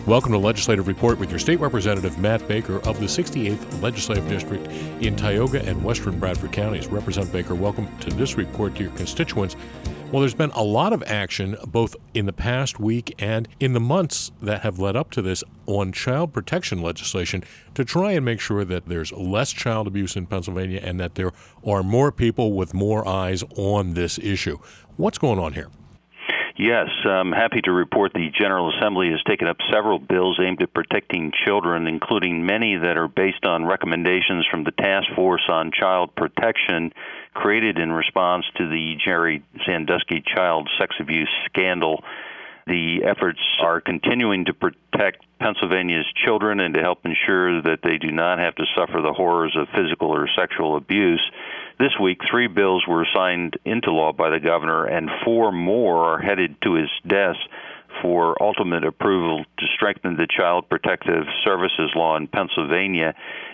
Welcome to Legislative Report with your state representative, Matt Baker, of the 68th Legislative District in Tioga and Western Bradford counties. Representative Baker, welcome to this report to your constituents. Well, there's been a lot of action both in the past week and in the months that have led up to this on child protection legislation to try and make sure that there's less child abuse in Pennsylvania and that there are more people with more eyes on this issue. What's going on here? Yes, I'm happy to report the General Assembly has taken up several bills aimed at protecting children, including many that are based on recommendations from the Task Force on Child Protection created in response to the Jerry Sandusky child sex abuse scandal. The efforts are continuing to protect Pennsylvania's children and to help ensure that they do not have to suffer the horrors of physical or sexual abuse. This week, 3 bills were signed into law by the governor, and 4 more are headed to his desk for ultimate approval to strengthen the Child Protective Services law in Pennsylvania.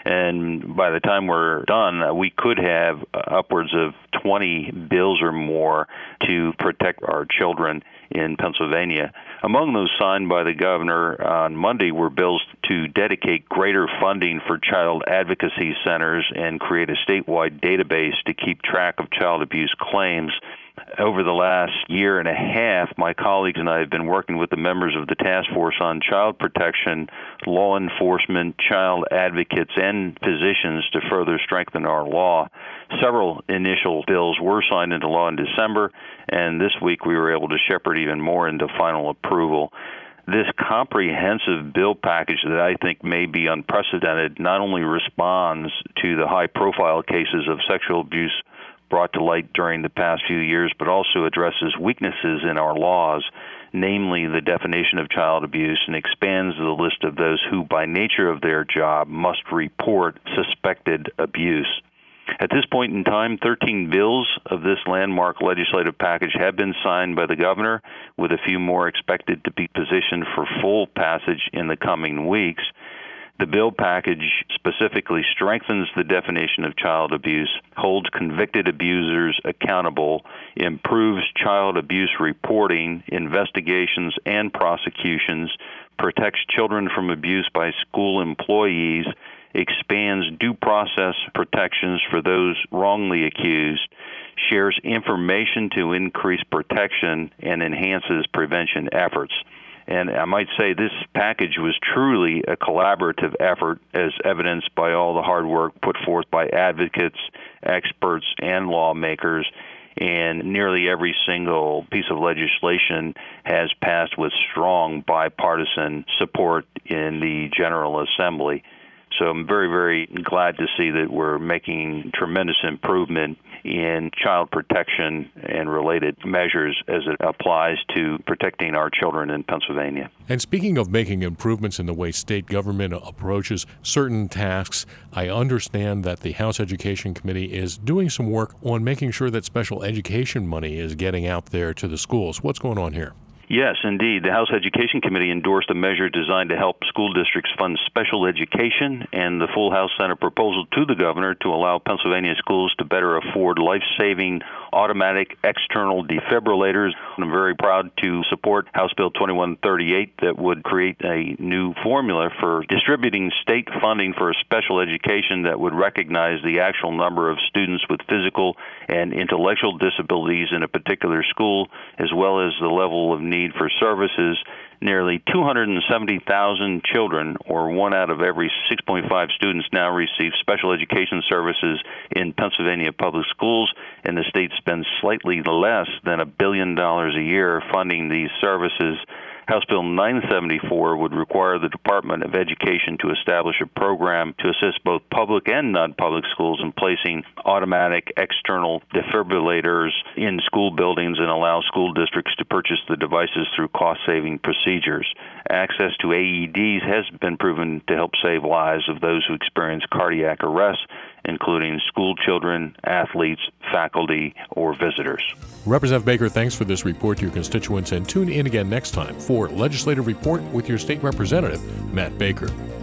And by the time we're done, we could have upwards of 20 bills or more to protect our children in Pennsylvania. Among those signed by the governor on Monday were bills to dedicate greater funding for child advocacy centers and create a statewide database to keep track of child abuse claims. Over the last year and a half, my colleagues and I have been working with the members of the Task Force on Child Protection, law enforcement, child advocates, and physicians to further strengthen our law. Several initial bills were signed into law in December, and this week we were able to shepherd even more into final approval. This comprehensive bill package that I think may be unprecedented not only responds to the high-profile cases of sexual abuse brought to light during the past few years, but also addresses weaknesses in our laws, namely the definition of child abuse, and expands the list of those who, by nature of their job, must report suspected abuse. At this point in time, 13 bills of this landmark legislative package have been signed by the governor, with a few more expected to be positioned for full passage in the coming weeks. The bill package specifically strengthens the definition of child abuse, holds convicted abusers accountable, improves child abuse reporting, investigations, and prosecutions, protects children from abuse by school employees, expands due process protections for those wrongly accused, shares information to increase protection, and enhances prevention efforts. And I might say this package was truly a collaborative effort, as evidenced by all the hard work put forth by advocates, experts, and lawmakers. And nearly every single piece of legislation has passed with strong bipartisan support in the General Assembly. So I'm very, very glad to see that we're making tremendous improvement in child protection and related measures as it applies to protecting our children in Pennsylvania. And speaking of making improvements in the way state government approaches certain tasks, I understand that the House Education Committee is doing some work on making sure that special education money is getting out there to the schools. What's going on here? Yes, indeed. The House Education Committee endorsed a measure designed to help school districts fund special education, and the full House sent a proposal to the governor to allow Pennsylvania schools to better afford life-saving automatic external defibrillators. I'm very proud to support House Bill 2138 that would create a new formula for distributing state funding for special education that would recognize the actual number of students with physical and intellectual disabilities in a particular school, as well as the level of need for services. Nearly 270,000 children, or 1 out of every 6.5 students, now receive special education services in Pennsylvania public schools, and the state spends slightly less than $1 billion a year funding these services. House Bill 974 would require the Department of Education to establish a program to assist both public and non-public schools in placing automatic external defibrillators in school buildings and allow school districts to purchase the devices through cost-saving procedures. Access to AEDs has been proven to help save lives of those who experience cardiac arrest, including school children, athletes, faculty, or visitors. Representative Baker, thanks for this report to your constituents, and tune in again next time for Legislative Report with your state representative, Matt Baker.